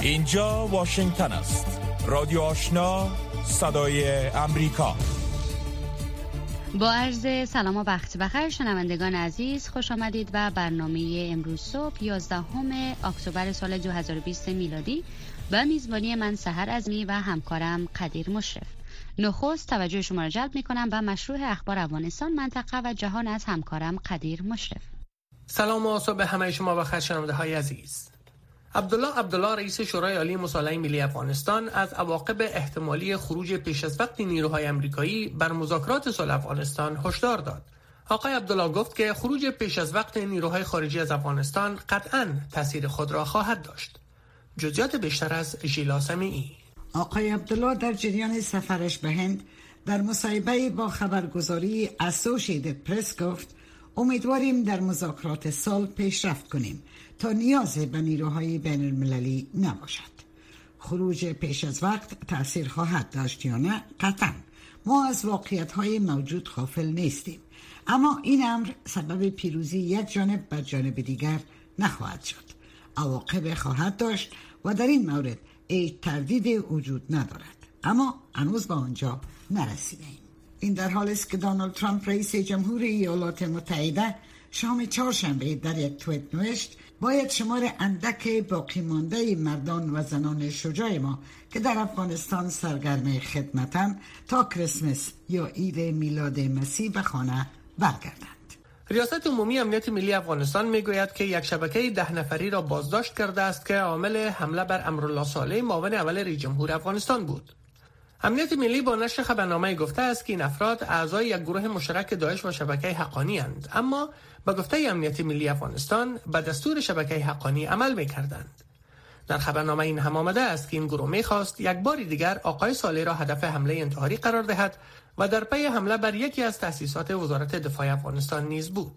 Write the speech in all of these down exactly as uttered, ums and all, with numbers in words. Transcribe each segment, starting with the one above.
اینجا واشنگتن است. رادیو آشنا، صدای امریکا. با عرض سلام و وقت بخیر شنوندگان عزیز، خوش آمدید و برنامه امروز صبح یازدهم اکتبر سال دو هزار و بیست میلادی و میزبانی من سحر عزمی و همکارم قدیر مشرف. نخست توجه شما را جلب می‌کنم و مشروع اخبار افغانستان، منطقه و جهان از همکارم قدیر مشرف. سلام و صبح همه شما بخیر شنونده‌های عزیز. عبدالله عبدالله رئیس شورای عالی مصالحه ملی افغانستان از عواقب احتمالی خروج پیش از وقت نیروهای آمریکایی بر مذاکرات صلح افغانستان هشدار داد. آقای عبدالله گفت که خروج پیش از وقت نیروهای خارجی از افغانستان قطعاً تاثیر خود را خواهد داشت. جزئیات بیشتر از ژیلا سمیعی. آقای عبدالله در جریان سفرش به هند در مصاحبه با خبرگزاری اسوشییتد پرس گفت امیدواریم در مذاکرات صلح پیشرفت کنیم تا نیازی به نیروهای بین المللی نباشد. خروج پیش از وقت تأثیر خواهد داشت یا نه؟ قطعا ما از واقعیت‌های موجود غافل نیستیم، اما این امر سبب پیروزی یک جانب بر جانب دیگر نخواهد شد. عواقب خواهد داشت و در این مورد هیچ تردیدی وجود ندارد، اما هنوز به آنجا نرسیدیم. این در حالی است که دونالد ترامپ رئیس جمهوری ایالات متحده شام چهارشنبه در یک توییت نوشت باید شمار اندک باقی مانده مردان و زنان شجاع ما که در افغانستان سرگرم خدمتند تا کریسمس یا عید میلاد مسیح به خانه برگردند. ریاست عمومی امنیت ملی افغانستان میگوید که یک شبکه ده نفری را بازداشت کرده است که عامل حمله بر امرالله صالح معاون اول رئیس جمهور افغانستان بود. امنیت ملی با نشر خبرنامه گفته است که این افراد اعضای یک گروه مشترک داعش و شبکه حقانی اند، اما با گفته امنیت ملی افغانستان به دستور شبکه حقانی عمل می‌کردند. در خبرنامه این هم آمده است که این گروه می‌خواست یک بار دیگر آقای صالح را هدف حمله انتحاری قرار دهد و در پی حمله بر یکی از تأسیسات وزارت دفاع افغانستان نیز بود.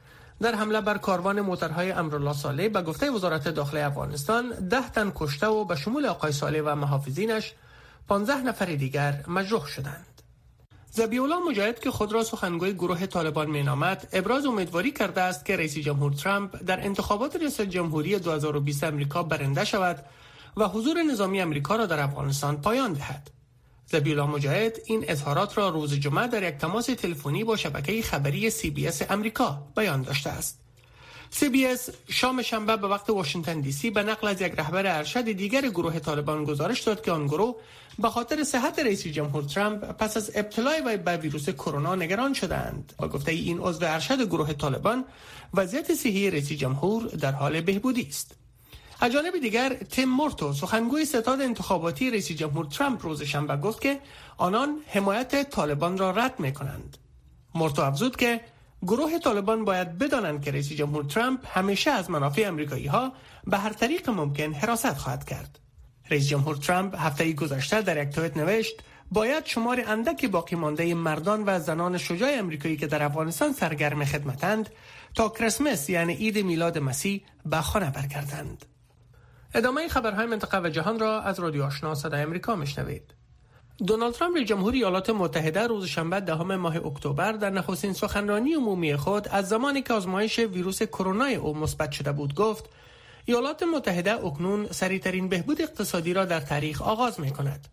در حمله بر کاروان موترهای امرالله صالح به گفته وزارت داخلی افغانستان ده تن کشته و به شمول آقای صالح و محافظینش پانزده نفر دیگر مجروح شدند. ذبیح‌الله مجاهد که خود را سخنگوی گروه طالبان مینامد، ابراز امیدواری کرده است که رئیس جمهور ترامپ در انتخابات ریاست جمهوری دو هزار و بیست آمریکا برنده شود و حضور نظامی آمریکا را در افغانستان پایان دهد. ذبیح‌الله مجاهد این اظهارات را روز جمعه در یک تماس تلفنی با شبکه خبری سی بی اس آمریکا بیان داشته است. سی بی اس شام شنبه به وقت واشنگتن دی سی به نقل از یک رهبر ارشد دیگر گروه طالبان گزارش داد که آن گروه به خاطر صحت رئیس جمهور ترامپ پس از ابتلای وی به ویروس کرونا نگران شدند. با گفته این عضو ارشد گروه طالبان، وضعیت صحی رئیس جمهور در حال بهبودی است. از جانب دیگر تیم مورتو سخنگوی ستاد انتخاباتی رئیس جمهور ترامپ روز شنبه گفت که آنان حمایت طالبان را رد می‌کنند. مورتو افزود که گروه طالبان باید بدانند که رئیس جمهور ترامپ همیشه از منافع آمریکایی‌ها به هر طریق ممکن حراست خواهد کرد. رئیس جمهور ترامپ هفته گذشته در یک توییت نوشت باید شمار اندکی باقی مانده مردان و زنان شجاع آمریکایی که در افغانستان سرگرم خدمتند تا کریسمس یعنی عید میلاد مسیح به خانه برگردند. ادامه خبرهای منطقه و جهان را از رادیو آشنا صدای آمریکا میشنوید. دونالد ترامپ رئیس جمهور ایالات متحده روز شنبه دهم ماه اکتبر در نخستین سخنرانی عمومی خود از زمانی که آزمایش ویروس کرونا او مثبت شده بود گفت ایالات متحده اکنون سریع‌ترین بهبود اقتصادی را در تاریخ آغاز می‌کند.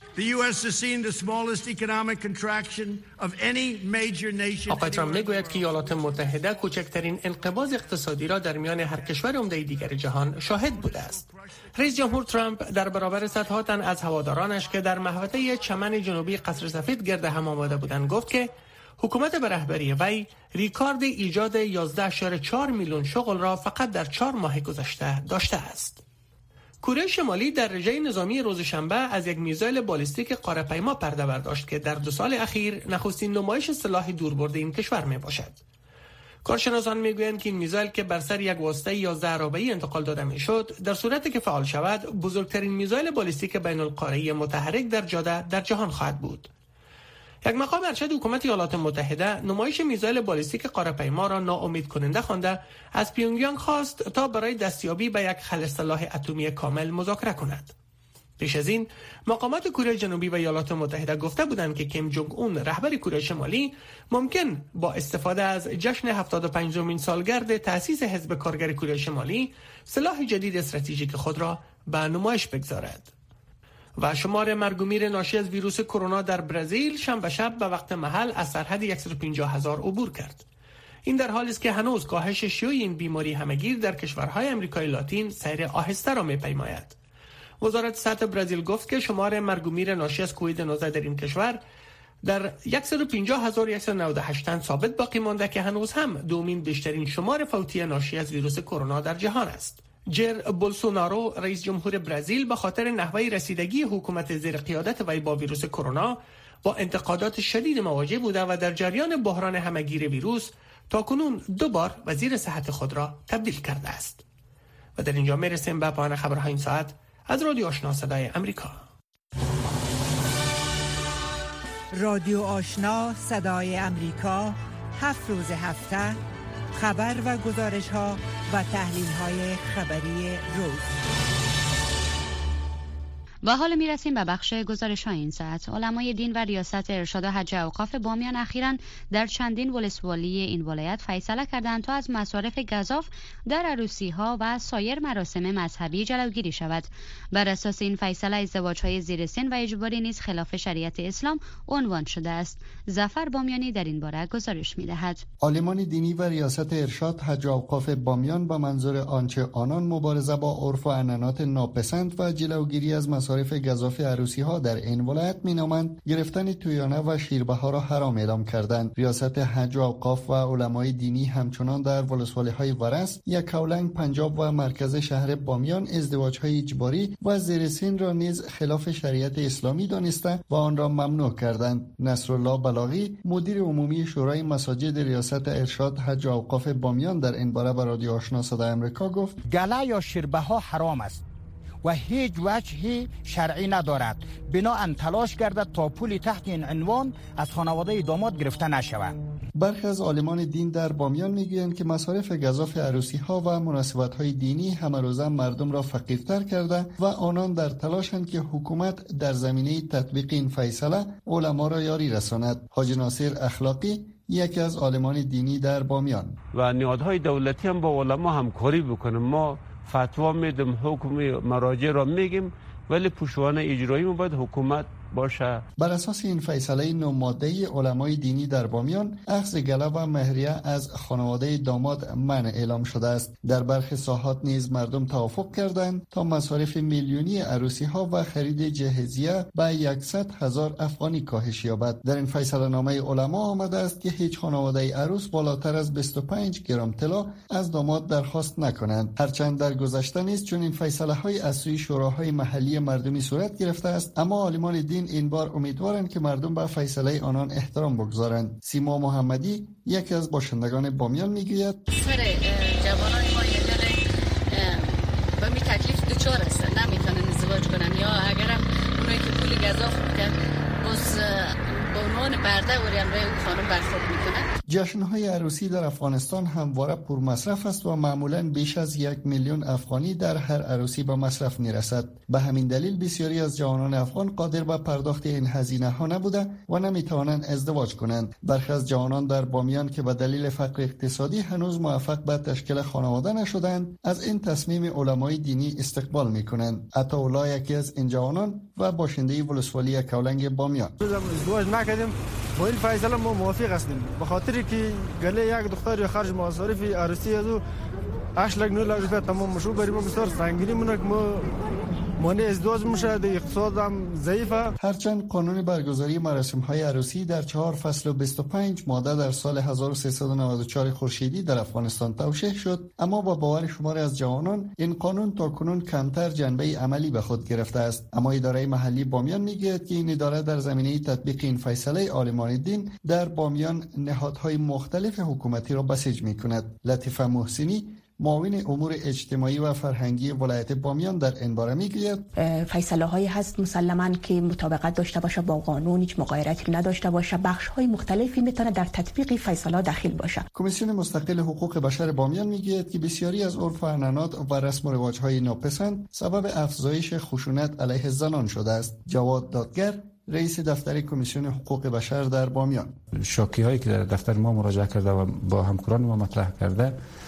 آقای ترامپ میگوید که ایالات متحده کوچکترین انقباض اقتصادی را در میان هر کشور عمده دیگر جهان شاهد بوده است. رئیس جمهور ترامپ در برابر صدها تن از هوادارانش که در محوطه چمن جنوبی قصر سفید گرد هم آمده بودند گفت که حکومت به رهبری وی ریکارد ایجاد یازده اشاره چهار میلیون شغل را فقط در چهار ماه گذشته داشته است. کره شمالی در رژه نظامی روز شنبه از یک میزایل بالستیک قاره‌پیما پرده برداشت که در دو سال اخیر نخستین نمایش سلاح دوربرد این کشور می باشد. کارشناسان میگویند که این میزایل که بر سر یک واسطه یازده ارابه‌ای انتقال داده میشد، در صورتی که فعال شود بزرگترین میزایل بالستیک بین القاره‌ای متحرک در جاده در جهان خواهد بود. یک مقام ارشد حکومت ایالات متحده نمایش میزایل بالستیک قاره‌پیما را ناامید کننده خوانده از پیونگیانگ خواست تا برای دستیابی به یک خل سلاح اتمی کامل مذاکره کند. پیش از این مقامات کره جنوبی و ایالات متحده گفته بودند که کیم جونگ اون رهبر کره شمالی ممکن با استفاده از جشن هفتاد و پنجمین سالگرد تأسیس حزب کارگر کره شمالی سلاح جدید استراتژیک خود را به نمایش بگذارد. و شمار مرگ و میر ناشی از ویروس کرونا در برزیل شنبه شب به وقت محل از سرحد صد و پنجاه هزار عبور کرد. این در حالی است که هنوز کاهش شیوع این بیماری همهگیر در کشورهای امریکای لاتین سیر آهسته را می‌پیماید. وزارت صحت برزیل گفت که شمار مرگ و میر ناشی از کووید نوزده در این کشور در صد و پنجاه هزار و صد و نود و هشت تن ثابت باقی مانده که هنوز هم دومین بیشترین شمار فوتی ناشی از ویروس کرونا در جهان است. جر بولسونارو رئیس جمهور برزیل به خاطر نحوه رسیدگی حکومت زیر قیادت وی با ویروس کرونا با انتقادات شدید مواجه بوده و در جریان بحران همهگیر ویروس تاکنون دو بار وزیر صحت خود را تبدیل کرده است. و در اینجا میرسیم به پایان خبرهای این ساعت از رادیو آشنا صدای امریکا. رادیو آشنا صدای امریکا، هفت روز هفته خبر و گزارش ها و تحلیل های خبری روز. و حالا میرسیم به بخش گزارش های این ساعت. علمای دین و ریاست ارشاد و حج اوقاف بامیان اخیراً در چندین ولسوالی این ولایت فیصله کردند تا از مصارف گزاف در عروسی ها و سایر مراسم مذهبی جلوگیری شود. بر اساس این فیصله ازدواج های زیر سن و اجباری نیز خلاف شریعت اسلام عنوان شده است. ظفر بامیانی در این باره گزارش می‌دهد. عالمان دینی و ریاست ارشاد حج اوقاف بامیان با منظور آنچه آنان مبارزه با عرف و عنعنات ناپسند و جلوگیری از مصارف گزاف عروسی ها در این ولایت مینامند گرفتن تویانه و شیربه ها را حرام اعلام کردند. ریاست حج و اوقاف و علمای دینی همچنان در ولسوالی های ورس، یکاولنگ، پنجاب و مرکز شهر بامیان ازدواج های اجباری و زیر سن را نیز خلاف شریعت اسلامی دانسته و آن را ممنوع کردند. نصرالله بلاغی مدیر عمومی شورای مساجد ریاست ارشاد حج و اوقاف بامیان در این باره به رادیو آشنا صدای امریکا گفت: گله یا شیربه ها حرام است و هیچ وجهی شرعی ندارد. بناهن تلاش گردد تا پولی تحت این عنوان از خانواده داماد گرفته نشود. برخی از عالمان دین در بامیان میگویند که مصارف گزاف عروسی ها و مناسبت های دینی همه روزه مردم را فقیرتر کرده و آنان در تلاشند که حکومت در زمینه تطبیق این فیصله علما را یاری رساند. حاج ناصر اخلاقی یکی از عالمان دینی در بامیان: و نهادهای دولتی هم با علما همکاری بکنه. ما فتوا میدیم، حکم مراجع را میگیم، ولی پشتوانه اجرایی ما باید حکومت باشه. بر اساس این فیصله نو ماده علمای دینی در بامیان اخذ گله و مهریه از خانواده داماد منع اعلام شده است. در برخی ساحات نیز مردم توافق کردند تا مصارف میلیونی عروسی ها و خرید جهیزیه به صد هزار افغانی کاهش یابد. در این فیصله نامه علما آمده است که هیچ خانواده عروس بالاتر از بیست و پنج گرم طلا از داماد درخواست نکنند. هرچند در گذشته نیز چون این فیصله های از سوی شوراهای محلی مردمی صورت گرفته است، اما عالمان دین این بار امیدوارند که مردم به فیصله آنان احترام بگذارند. سیما محمدی یکی از باشندگان بامیان میگوید: سر جوانای ما یه به می تکلیف دوچار هستن، نمیتونن ازدواج کنن، یا اگرم اونایی که پول گزاف میدن باز به عنوان برده وریم روی اون خانم برخورد میکنن. جشن‌های عروسی در افغانستان همواره پرمصرف است و معمولاً بیش از یک میلیون افغانی در هر عروسی به مصرف میرسد. به همین دلیل بسیاری از جوانان افغان قادر به پرداخت این هزینه ها نبوده و نمیتوانند ازدواج کنند. برخی از جوانان در بامیان که به دلیل فقر اقتصادی هنوز موفق به تشکیل خانواده نشدند، از این تصمیم علمای دینی استقبال میکنند. عطاالله یکی از این جوانان و باشنده ولسوالی یکاولنگ بامیان: ازدواج نکردیم، با این فیصله ما موافق هستیم، به خاطر که گله یک دختر یا خرج مصارف عروسی از او هشت لک نه لک روپیه تمام مشو بریم، بسیار سنگینی مونه که ما مانع ازدواج میشه، در اقتصاد هم ضعیفه. هرچند قانون برگزاری مراسم های عروسی در چهار فصل و بیست و پنج ماده در سال هزار و سیصد و نود و چهار خورشیدی در افغانستان توشیح شد، اما با باور شماری از جوانان این قانون تاکنون کمتر جنبه عملی به خود گرفته است. اما اداره محلی بامیان میگوید که این اداره در زمینه تطبیق این فیصله عالمان دین در بامیان نهادهای مختلف حکومتی را بسیج میکند. لطیفه محسنی معاون امور اجتماعی و فرهنگی ولایت بامیان در این باره میگوید: فیصله هایی هست مسلماً که مطابقت داشته باشه با قانون، هیچ مغایرتی نداشته باشه، بخش های مختلفی میتونه در تطبیق فیصله داخل باشه. کمیسیون مستقل حقوق بشر بامیان میگوید که بسیاری از عرف و عنعنات و رسم و رواج های ناپسند سبب افزایش خشونت علیه زنان شده است. جواد دادگر رئیس دفتر کمیسیون حقوق بشر در بامیان: شاکی هایی که در دفتر ما مراجعه کرده و با همکاران ما مطرح کرده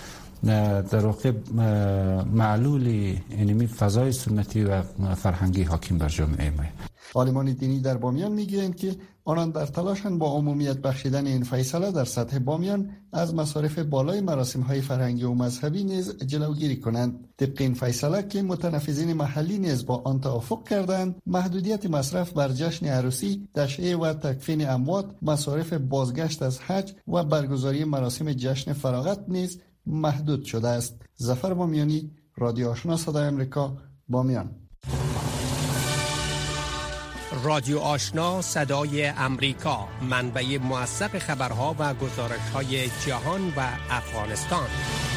در واقع معلول انمی فضای سنتی و فرهنگی حاکم بر جامعه ما. عالمان دینی در بامیان میگویند که آنان در تلاشند با عمومیت بخشیدن این فیصله در سطح بامیان از مصارف بالای مراسم‌های فرهنگی و مذهبی نیز جلوگیری کنند. طبق این فیصله که متنفذین محلی نیز با آن توافق کردند، محدودیت مصرف بر جشن عروسی، تشییع و تکفین اموات، مصارف بازگشت از حج و برگزاری مراسم جشن فراغت نیز محدود شده است. ظفر بامیانی، رادیو آشنا صدای امریکا، بامیان. رادیو آشنا صدای امریکا، منبع موثق خبرها و گزارش‌های جهان و افغانستان.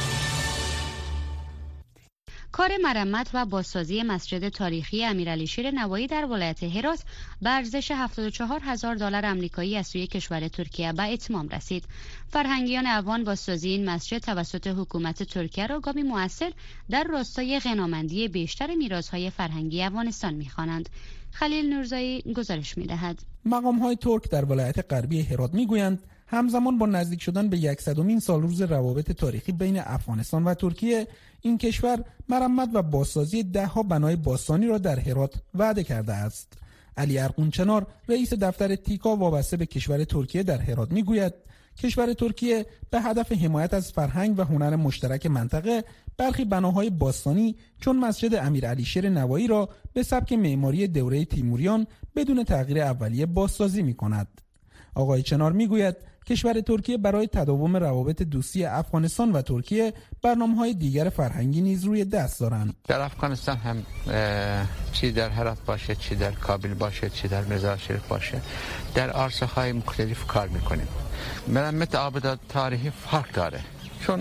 کار مرمت و بازسازی مسجد تاریخی امیرعلی شیر نوایی در ولایت هرات به ارزش هفتاد و چهار هزار دلار آمریکایی از سوی کشور ترکیه به اتمام رسید. فرهنگیان افغان بازسازی این مسجد توسط حکومت ترکیه را گامی مؤثر در راستای غنامندی بیشتر میراث‌های فرهنگی افغانستان می‌خوانند. خلیل نورزایی گزارش می‌دهد. مقام‌های ترک در ولایت غربی هرات می‌گویند همزمان با نزدیک شدن به صدمین سال روز روابط تاریخی بین افغانستان و ترکیه، این کشور مرمت و بازسازی ده ها بنای باستانی را در هرات وعده کرده است. علی ارغونچنار، رئیس دفتر تیکا وابسته به کشور ترکیه در هرات میگوید کشور ترکیه به هدف حمایت از فرهنگ و هنر مشترک منطقه برخی بناهای باستانی چون مسجد امیرعلی شیر نوایی را به سبک معماری دوره تیموریان بدون تغییر اولیه بازسازی می‌کند. آقای چنار میگوید کشور ترکیه برای تداوم روابط دوستی افغانستان و ترکیه برنامه‌های دیگر فرهنگی نیز روی دست دارند. در افغانستان هم چی در هرات باشه، چی در کابل باشه، چی در مزار شریف باشه، در عرصه‌های مختلف کار می‌کنیم. مرمت آبادات تاریخی فرق داره، چون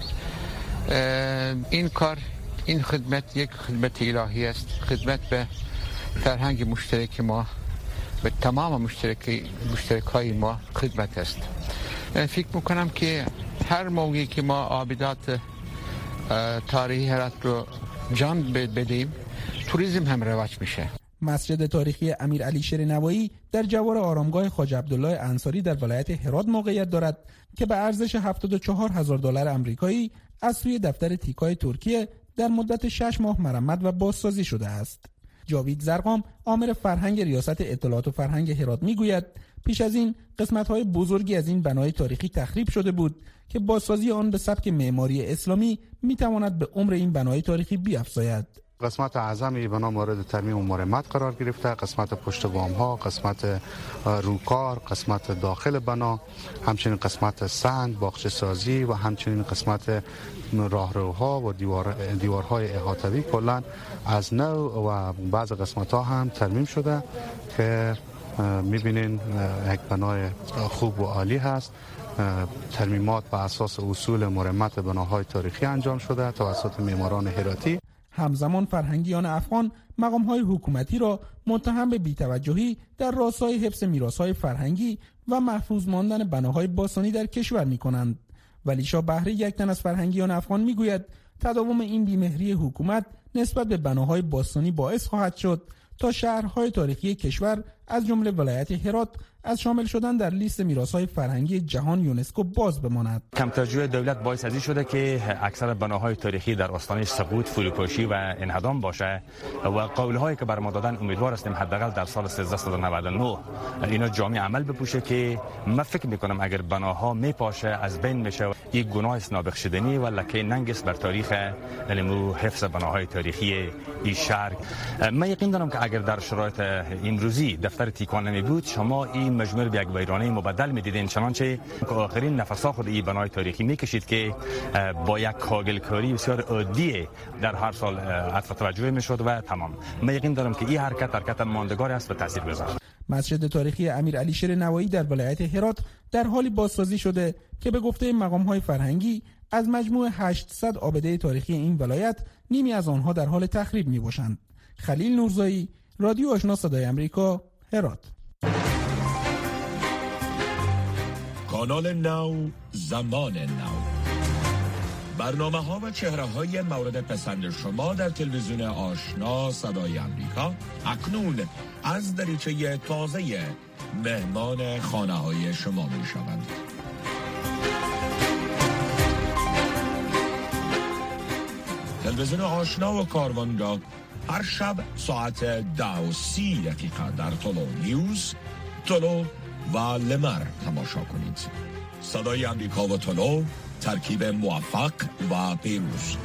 این کار، این خدمت یک خدمت الهی است، خدمت به فرهنگ مشترک ما، به تمام مشترک مشترکای ما خدمت است. فکر میکنم که هر موقعی که ما آبادات تاریخی هرات رو جان بدیم، توریسم هم رواج میشه. مسجد تاریخی امیرعلی شیر نوایی در جوار آرامگاه خواجه عبدالله انصاری در ولایت هرات موقعیت دارد که به ارزش هفتاد و چهار هزار دلار آمریکایی از سوی دفتر تیکای ترکیه در مدت شش ماه مرمت و بازسازی شده است. جاوید زرقام، آمر فرهنگ ریاست اطلاعات و فرهنگ هرات میگوید پیش از این قسمت‌های بزرگی از این بنای تاریخی تخریب شده بود که بازسازی آن به سبک معماری اسلامی میتواند به عمر این بنای تاریخی بیفزاید. قسمت اعظمی بنا مورد ترمیم و مرمت قرار گرفته، قسمت پشت بام ها، قسمت روکار، قسمت داخل بنا، همچنین قسمت سنگ، باغچه سازی و همچنین قسمت راهروها و دیوار دیوارهای احاطوی کلا از نو و بعض قسمت ها هم ترمیم شده که میبینین یک بنای خوب و عالی هست. ترمیمات بر اساس اصول مرمت بناهای تاریخی انجام شده توسط معماران هراتی. همزمان فرهنگیان افغان مقام‌های حکومتی را متهم به بی‌توجهی در راستای حفظ میراث‌های فرهنگی و محفوظ ماندن بناهای باستانی در کشور می‌کنند. ولی شاه بهری، یک تن از فرهنگیان افغان، می‌گوید تداوم این بی‌مهری حکومت نسبت به بناهای باستانی باعث خواهد شد تا شهرهای تاریخی کشور از جمله ولایت هرات از شامل شدن در لیست میراث‌های فرهنگی جهان یونسکو باز بماند. کم توجهی دولت باعث از این شده که اکثر بناهای تاریخی در آستانه سقوط، فروپاشی و انهدام باشه و قول‌هایی که بر ما دادن امیدوار هستیم حداقل در سال سیزده نود و نه اینا جامع عمل بپوشه که من فکر می‌کنم اگر بناها میپاشه از بین میشه، یک گناه است نابخشودنی و لکه ننگ است بر تاریخ علم حفظ بناهای تاریخی این شهر. من یقین دارم که اگر در شرایط امروزی دفتر تیکان نمی بود، شما این مجموعه به یک ویرانه مبدل می‌دیدین، چنانچه آخرین نفس‌ها خود این بنای تاریخی می‌کشید که با یک کاغلکاری بسیار عادی در هر سال عطف توجه می‌شد و تمام. من یقین دارم که این حرکت حرکت ماندگار است و تاثیرگذار. مسجد تاریخی امیرعلی شیر نوایی در ولایت هرات در حالی بازسازی شده که به گفته مقام‌های فرهنگی از مجموع هشتصد آبده تاریخی این ولایت نیمی از آنها در حال تخریب می‌باشند. خلیل نورزایی، رادیو آشنا صدای امریکا، هرات. کانال نو، زمان نو، برنامه ها و چهره های مورد پسند شما در تلویزیون آشنا صدای امریکا اکنون از دریچه تازه مهمان خانه های شما می شوند. تلویزیون آشنا و کاروانگاه هر شب ساعت ده و سی دقیقه در طلو نیوز، طلو و لمر تماشا کنید. صدای امریکا و طلو، ترکیب موفق و پیروز.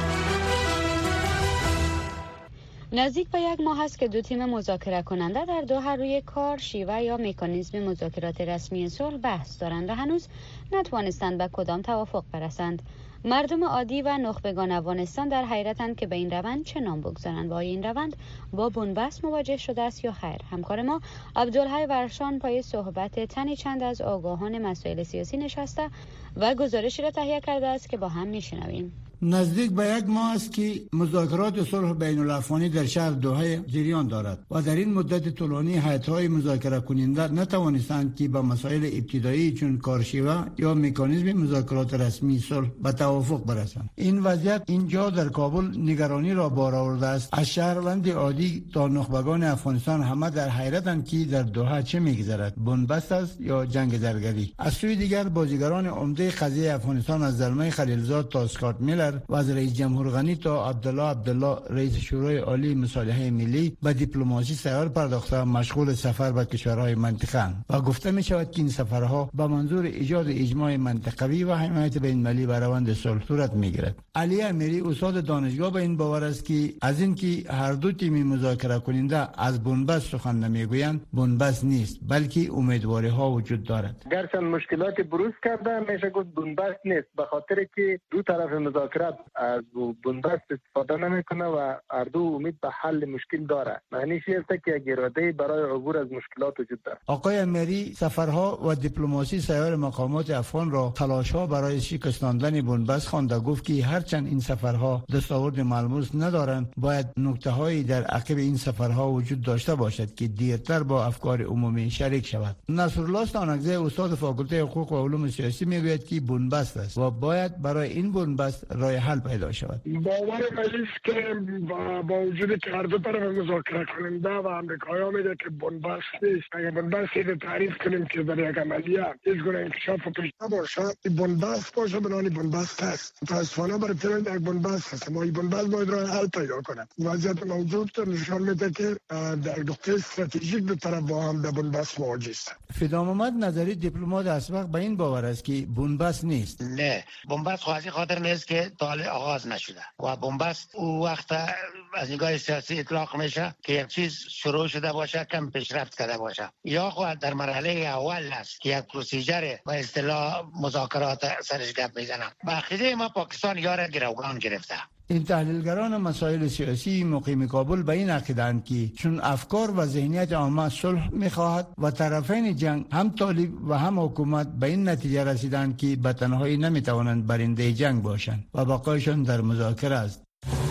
نزدیک به یک ماه است که دو تیم مذاکره کننده در دوحه روی کار، شیوه یا مکانیزم مذاکرات رسمی صلح بحث دارند و هنوز نتوانستند به کدام توافق برسند. مردم عادی و نخبگان افغانستان در حیرتند که به این روند چه نام بگذارند و آیا این روند با بنبست مواجه شده است یا خیر. همکار ما عبدالحی ورشان پای صحبت تنی چند از آگاهان مسائل سیاسی نشسته و گزارشی را تهیه کرده است که با هم میشنویم. نزدیک به یک ماه است که مذاکرات صلح بین الافغانی در شهر دوحه جریان دارد و در این مدت طولانی هیئت‌های مذاکره کننده نتوانستند که به مسائل ابتدایی چون کارشیوه یا مکانیزم مذاکرات رسمی صلح به توافق برسند. این وضعیت اینجا در کابل نگرانی را بار آورده است. از شهروند عادی تا نخبگان افغانستان همه در حیرتند که در دوحه چه می‌گذرد، بنبست است یا جنگ درگری. از سوی دیگر بازیگران عمده قضیه افغانستان از زلمه خلیلزاد تا اسکات میلر و از رئیس جمهور غنی تا عبدالله عبدالله رئیس شورای عالی مصالحه ملی به دیپلماسی سیار پرداخته مشغول سفر به کشورهای منطقه و گفته می شود که این سفرها به منظور ایجاد اجماع منطقوی و حمایت بین المللی بر روند صلح صورت می گیرد. علی امیری استاد دانشگاه به این باور است که از اینکه هر دو تیم مذاکره کننده از بنبست سخن نمیگویند بنبست نیست بلکه امیدواری ها وجود دارد. گرچند مشکلات بروز کرده میشه گفت بنبست نیست به خاطر که دو طرف مذاکره از بنبست استفاده نمیکنه و هر دو امید به حل مشکل داره. معنیش است که یک اراده برای عبور از مشکلات وجود داره. آقای امیری سفرها و دیپلماسی سایر مقامات افغان را تلاش‌ها برای شکستاندن بنبست خوانده. گفت که هرچند این سفرها دستاورد ملموس ندارند باید نکته‌هایی در عقب این سفرها وجود داشته باشد که دیرتر با افکار عمومی شریک شود. نصرالله استانکزی استاد فاکولته حقوق و علوم سیاسی میگوید که بنبست است و باید برای این بنبست راه حل پیدا شود. باور مجلس که با وجود که هر دو طرف مذاکره کننده و امریکایی‌ها میگه که بنبست نیست. اگر بنبست رو تعریف کنیم که در یک عملیه هیچ گونه انکشاف و پیش نباشه، این بنبست باشه بنانی بنبست هست. متاسفانه برای فعل یک بنبست هست. ما این بنبست باید راه حل پیدا کنه. وضعیت موجود نشان میده که در نقطه استراتژیک دو طرف با هم در بنبست مواجه است. فدا محمد نظری دیپلمات اسبق به این باور است که بنبست نیست. نه، بنبست خاصی خاطر نیست که تاله آغاز نشده و بنبست او وقت از نگاه سیاسی اطلاق میشه که یک چیز شروع شده باشه کم پیشرفت کرده باشه یا خود در مرحله اول است که یک پروسیجر به اصطلاح مذاکرات سرش گپ میزنه. به عقیده ما پاکستان یار گروگان گرفته. این تحلیلگران مسائل سیاسی مقیم کابل به این عقیده‌اند که چون افکار و ذهنیت عامه صلح می‌خواهد و طرفین جنگ هم طالب و هم حکومت به این نتیجه رسیدند که به تنهایی نمی‌توانند برنده جنگ باشند و بقایشان در مذاکره است.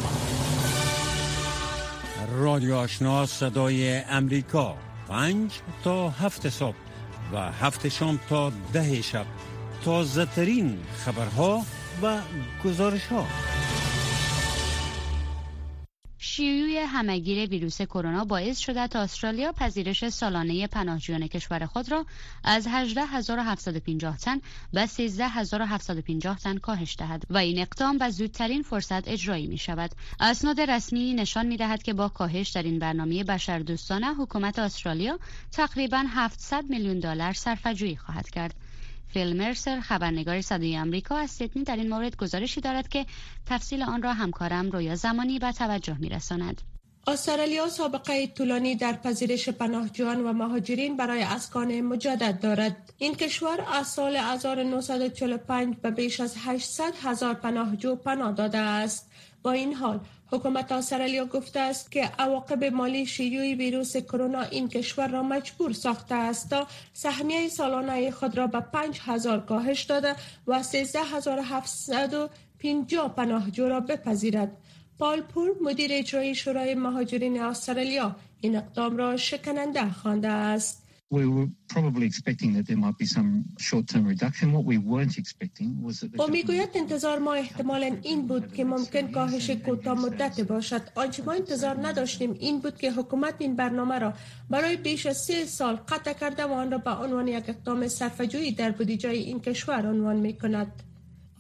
رادیو آشنا صدای امریکا پنج تا هفت صبح و هفت شام تا ده شب تازه ترین خبرها و گزارش‌ها. شیوع همهگیر ویروس کرونا باعث شده تا استرالیا پذیرش سالانه پناهجویان کشور خود را از هجده هزار و هفتصد و پنجاه تن به سیزده هزار و هفتصد و پنجاه تن کاهش دهد و این اقدام به زودترین فرصت اجرایی می شود. اسناد رسمی نشان می دهد که با کاهش در این برنامه بشردوستانه حکومت استرالیا تقریباً هفتصد میلیون دلار صرفه‌جویی خواهد کرد. فیل مرسر خبرنگار صدای آمریکا از سیدنی در این مورد گزارشی دارد که تفصیل آن را همکارم رویا زمانی به توجه می‌رساند. استرالیا سابقه طولانی در پذیرش پناهجویان و مهاجرین برای اسکان مجدد دارد. این کشور از سال هزار و نهصد و چهل و پنج به بیش از هشتصد هزار پناهجو پناه داده است. با این حال حکومت استرالیا گفته است که عواقب مالی شیوع ویروس کرونا این کشور را مجبور ساخته است تا سهمیه سالانه خود را به پنج هزار کاهش داده و سیزده هزار و هفتصد و پنجاه پناهجو را بپذیرد. پال پور مدیر اجرایی شورای مهاجرین استرالیا این اقدام را شکننده خوانده است. We were probably expecting that there might be some short-term reduction. What we weren't expecting was that او میگوید انتظار ما احتمالاً این بود که ممکن کاهش کوتاه مدت باشد. آنچه ما انتظار نداشتیم این بود که حکومت این برنامه را برای بیش از سه سال قطع کرده و آن را به عنوان یک اقدام صرفه‌جویی در بودجه این کشور عنوان می‌کند.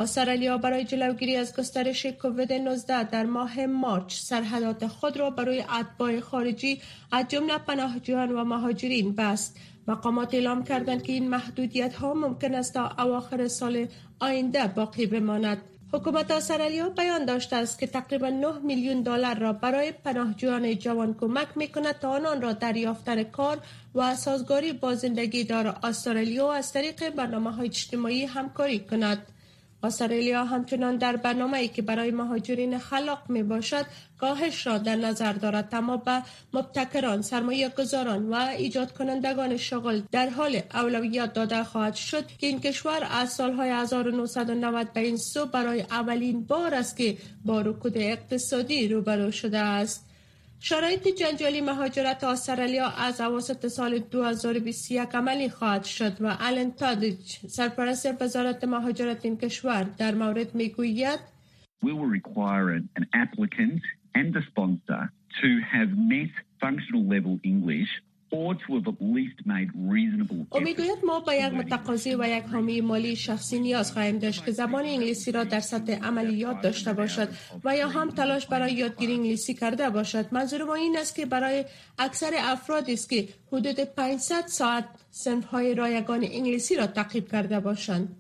استرالیا برای جلوگیری از گسترش کووید نوزده در ماه مارچ سرحدات خود را برای اتباع خارجی از جمله پناهجویان و مهاجرین بست. مقامات اعلام کردند که این محدودیت ها ممکن است تا اواخر سال آینده باقی بماند. حکومت استرالیا بیان داشته است که تقریبا نه میلیون دلار را برای پناهجویان جوان کمک میکند تا آنان را در یافتن کار و سازگاری با زندگی در استرالیا از طریق برنامه‌های اجتماعی همکاری کند. استرالیا همچنان در برنامه‌ای که برای مهاجرین خلاق می باشد کاهش را در نظر دارد، اما به مبتکران، سرمایه گذاران و ایجاد کنندگان شغل در حال اولویت داده خواهد شد که این کشور از سالهای هزار و نهصد و نود به این سو برای اولین بار است که با رکود اقتصادی روبرو شده است. شرایط جنجالی مهاجرت استرالیا از اواسط سال دو هزار و بیست و یک عملی خواهد شد و آلن تادیج، سرپرست وزارت مهاجرت این کشور، در مورد میگوید We will require an applicant and the sponsor to have met functional level English or to have at least made reasonable. او میگوید ما با یک متقاضی و یک حامی مالی شخصی نیاز خواهیم داشت که زبان انگلیسی را در سطح عملیات داشته باشد و یا هم تلاش برای یادگیری انگلیسی کرده باشد. منظور ما این است که برای اکثر افرادی است که حدود پانصد ساعت صنف‌های رایگان انگلیسی را تعقیب کرده باشند.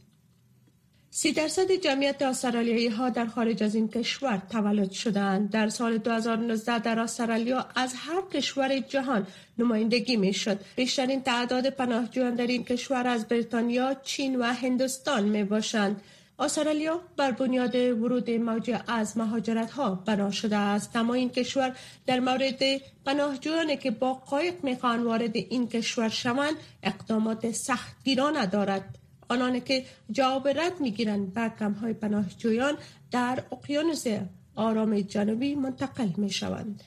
سی درصد جمعیت استرالیایی ها در خارج از این کشور تولد شدند. در سال دو هزار و نوزده در استرالیا از هر کشور جهان نمایندگی می شد. بیشترین تعداد پناهجویان در این کشور از بریتانیا، چین و هندوستان می باشند. استرالیا بر بنیاد ورود موج از مهاجرت ها بنا شده است، اما این کشور در مورد پناهجویانی که با قایق می خواهند وارد این کشور شوند اقدامات سختگیرانه دارد. آنانی که جواب رد میگیرند به کمپ‌های پناهجویان در اقیانوس آرام جنوبی منتقل می شوند.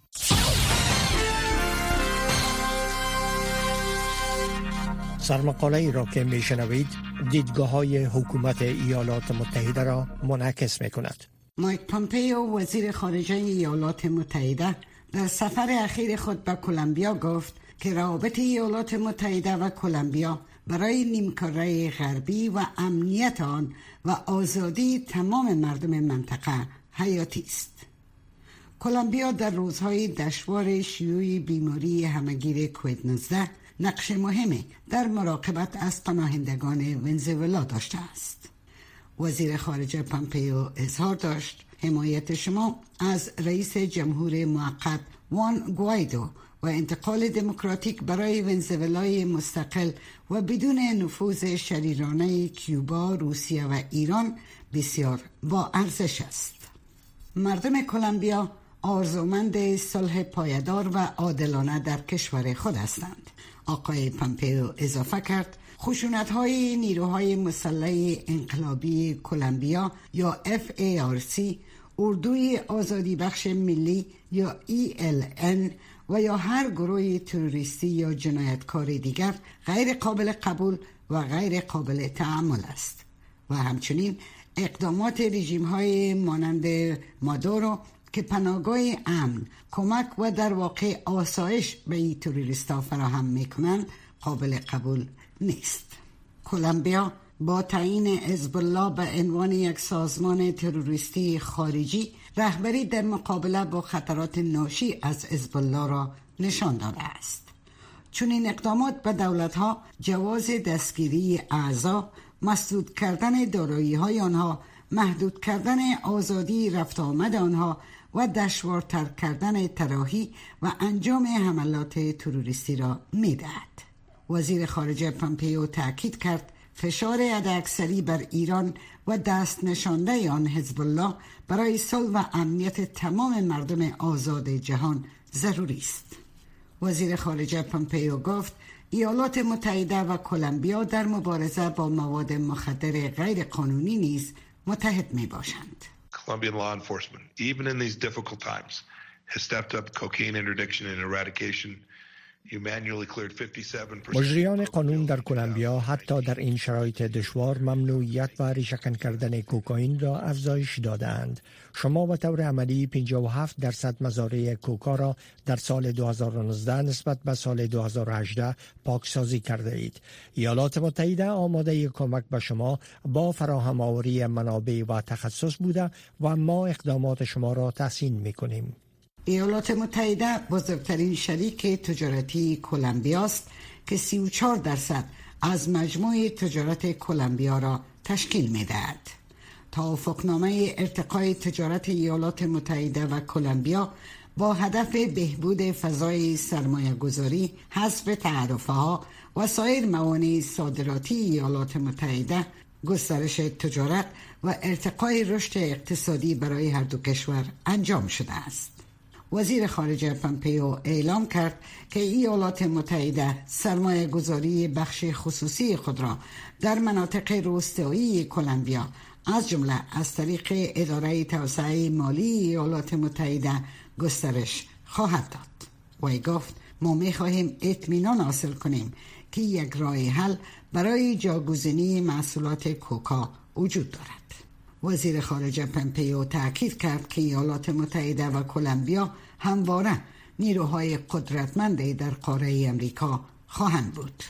سرمقاله ای را که می شنوید دیدگاه های حکومت ایالات متحده را منعکس می کند. مایک پامپیو وزیر خارجه ایالات متحده در سفر اخیر خود به کلمبیا گفت که روابط ایالات متحده و کلمبیا برای نیمکره غربی و امنیت آن و آزادی تمام مردم منطقه حیاتی است. کلمبیا در روزهای دشوار شیوع بیماری همهگیر کووید نوزده نقش مهمی در مراقبت از پناهندگان ونزوئلا داشته است. وزیر خارجه پامپیو اظهار داشت حمایت شما از رئیس جمهور موقت وان گوایدو و انتقال دموکراتیک برای ونزوئلای مستقل و بدون نفوذ شریرانه کیوبا، روسیه و ایران بسیار با ارزش است. مردم کلمبیا آرزومند صلح پایدار و عادلانه در کشور خود هستند. آقای پامپیو اضافه کرد خشونت‌های نیروهای مسلح انقلابی کلمبیا یا اف ای آر سی، اردوی آزادی بخش ملی یا ای ال ان و یا هر گروه تروریستی یا جنایتکار دیگر غیر قابل قبول و غیر قابل تحمل است و همچنین اقدامات رژیم‌های مانند مادورو که پناهگاه امن، کمک و در واقع آسایش به این تروریست‌ها فراهم می‌کنند قابل قبول نیست. کلمبیا با تعیین حزب الله به عنوان یک سازمان تروریستی خارجی رهبری در مقابله با خطرات ناشی از حزب الله را نشان داده است. چون این اقدامات به دولت‌ها جواز دستگیری اعضا، مسدود کردن دارایی‌های آنها، محدود کردن آزادی رفت آمد آنها و دشوارتر کردن طراحی و انجام حملات تروریستی را می‌دهد. وزیر خارجه پامپیو تأکید کرد فشار حداکثری بر ایران و دست نشانده آن حزب الله برای صلح و امنیت تمام مردم آزاد جهان ضروری است. وزیر خارجه پامپیو گفت ایالات متحده و کلمبیا در مبارزه با مواد مخدر غیر قانونی نیز متحد می باشند. Colombian law enforcement, even in these difficult times, has stepped up cocaine interdiction and eradication مجریان قانون در کلمبیا حتی در این شرایط دشوار ممنوعیت و ریشه‌کن کردن کوکائین را افزایش دادند. شما به طور عملی پنجاه و هفت درصد مزارع کوکا را در سال دو هزار و نوزده نسبت به سال دو هزار و هجده پاکسازی کرده اید. ایالات متحده آماده کمک به شما با فراهم آوری منابع و تخصص بوده و ما اقدامات شما را تحسین می‌کنیم. ایالات متحده بزرگترین شریک تجارتی کلمبیا است که سی و چهار درصد از مجموع تجارت کلمبیا را تشکیل می‌دهد. توافقنامه ارتقای تجارت ایالات متحده و کلمبیا با هدف بهبود فضای سرمایه‌گذاری، حذف تعرفه‌ها و سایر موانع صادراتی ایالات متحده، گسترش تجارت و ارتقای رشد اقتصادی برای هر دو کشور انجام شده است. وزیر خارجه پامپئو اعلام کرد که ایالات متحده سرمایه گذاری بخش خصوصی خود را در مناطق روستایی کلمبیا از جمله از طریق اداره توسعه مالی ایالات متحده گسترش خواهد داد. وی گفت ما می خواهیم اطمینان حاصل کنیم که یک راه حل برای جاگزینی محصولات کوکا وجود دارد. وزیر خارجه پامپئو تاکید کرد که ایالات متحده و کلمبیا همواره نیروهای قدرتمند در قاره امریکا خواهند بود.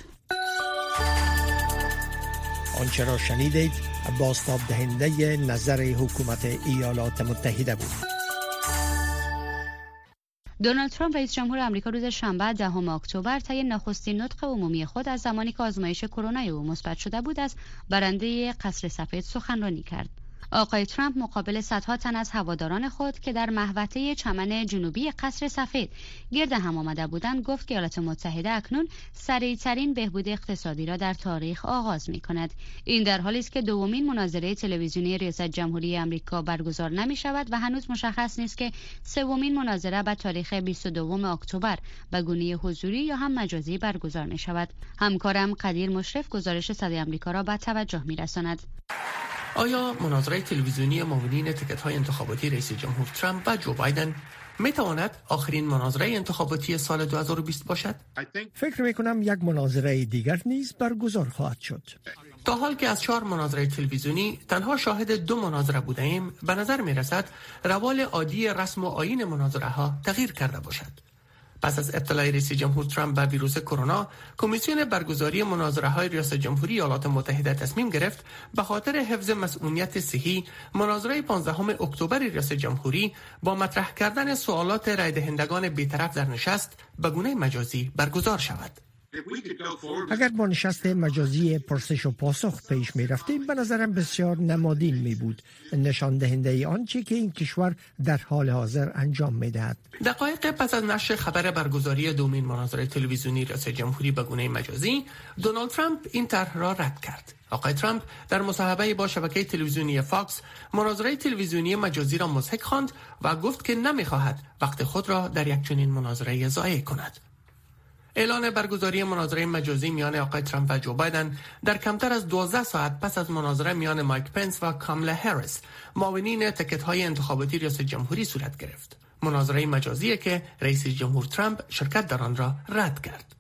آنچه را شنیدید بازتاب دهنده نظر حکومت ایالات متحده بود. دونالد ترامپ رئیس جمهور آمریکا روز شنبه دهم اکتبر طی نخستین نطق عمومی خود از زمانی که آزمایش کرونا او مثبت شده بود از برنده قصر سفید سخنرانی کرد. آقای ترامپ مقابل صدها تن از هواداران خود که در محوطه چمن جنوبی قصر سفید گرد هم آمده بودند گفت که ایالات متحده اکنون سریع‌ترین بهبود اقتصادی را در تاریخ آغاز می‌کند. این در حالی است که دومین مناظره تلویزیونی ریاست جمهوری آمریکا برگزار نمی‌شود و هنوز مشخص نیست که سومین مناظره به تاریخ بیست و دوم اکتبر به گونه حضوری یا هم مجازی برگزار می‌شود. همکارم قدیر مشرف گزارش صدای آمریکا را به توجه می‌رساند. آیا مناظره تلویزیونی معاونین تیکت‌های انتخاباتی رئیس جمهور ترامپ و جو بایدن میتواند آخرین مناظره انتخاباتی سال دو هزار و بیست باشد؟ فکر میکنم یک مناظره دیگر نیز برگزار خواهد شد. تا حال که از چهار مناظره تلویزیونی تنها شاهد دو مناظره بوده ایم، به نظر میرسد روال عادی رسم و آیین مناظره ها تغییر کرده باشد. پس از اطلاع رئیس جمهور ترامپ به ویروس کرونا، کمیسیون برگزاری مناظره‌های ریاست جمهوری ایالات متحده تصمیم گرفت به خاطر حفظ مسئولیت صحی مناظره پانزدهم اکتبر ریاست جمهوری با مطرح کردن سوالات رای دهندگان بی‌طرف در نشست به گونه مجازی برگزار شود. اگر با نشست مجازی پرسش و پاسخ پیش می رفتیم به نظرم بسیار نمادین می بود، نشان دهنده آنچه که این کشور در حال حاضر انجام می دهد. دقایق پس از نشر خبر برگزاری دومین مناظره تلویزیونی ریاست جمهوری به گونه مجازی، دونالد ترامپ این طرح را رد کرد. آقای ترامپ در مصاحبه با شبکه تلویزیونی فاکس مناظره تلویزیونی مجازی را مضحک خواند و گفت که نمی خواهد وقت خود را در یک چنین مناظره ضایع کند. اعلان برگزاری مناظره مجازی میان آقای ترامپ و جو بایدن در کمتر از دوازده ساعت پس از مناظره میان مایک پنس و کاملا هریس، معاونین تیکت‌های انتخاباتی ریاست جمهوری صورت گرفت. مناظره مجازی که رئیس جمهور ترامپ شرکت در آن را رد کرد.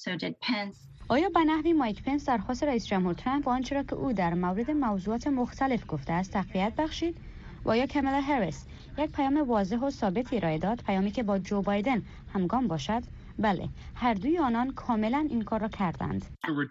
آیا به نحوی مایک پنس درخواست رئیس جمهور ترامپ و آنچه را که او در مورد موضوعات مختلف گفته است تقویت بخشید؟ و آیا کاملا هریس یک پیام واضح و ثابت ارائه داد، پیامی که با جو بایدن همگام باشد؟ بله، هر دوی آنان کاملا این کار را کردند.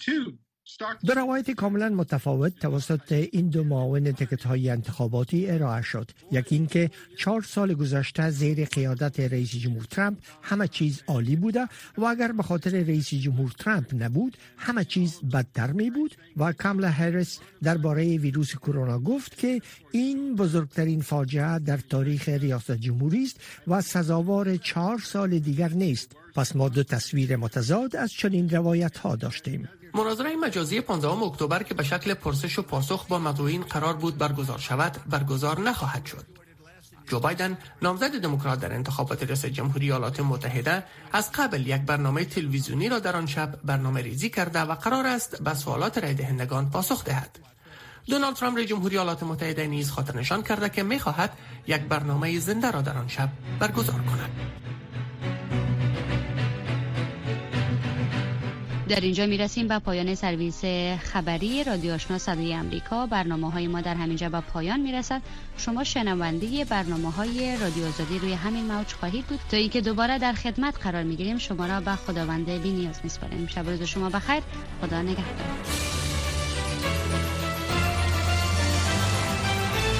دو روایت کاملا متفاوت توسط این دو معاون تیکت‌های انتخاباتی ارائه شد. یکی این که چهار سال گذشته زیر قیادت رئیس جمهور ترامپ همه چیز عالی بوده و اگر به خاطر رئیس جمهور ترامپ نبود همه چیز بدتر می بود، و کاملا هریس درباره ویروس کرونا گفت که این بزرگترین فاجعه در تاریخ ریاست جمهوری است و سزاوار چهار سال دیگر نیست. پس ما دو تصویر متضاد از چنین روایت ها داشتیم. مناظره مجازی پانزدهم اکتبر که به شکل پرسش و پاسخ با مدعوین قرار بود برگزار شود، برگزار نخواهد شد. جو بایدن، نامزد دموکرات در انتخابات ریاست جمهوری ایالات متحده، از قبل یک برنامه تلویزیونی را در آن شب برنامه ریزی کرده و قرار است به سوالات رای دهندگان پاسخ دهد. دونالد ترامپ رئیس جمهوری ایالات متحده نیز خاطر نشان کرده که می‌خواهد یک برنامه زنده را در آن شب برگزار کند. در اینجا میرسیم به پایان سرویس خبری رادیو آشنا صدای امریکا. برنامه های ما در همینجا به پایان میرسد. شما شنونده برنامه های رادیو آزادی روی همین موج خواهید بود. تا اینکه دوباره در خدمت قرار میگیریم شما را به خداوند بی‌نیاز میسپاریم. شب روز شما بخیر. خدا نگهدار.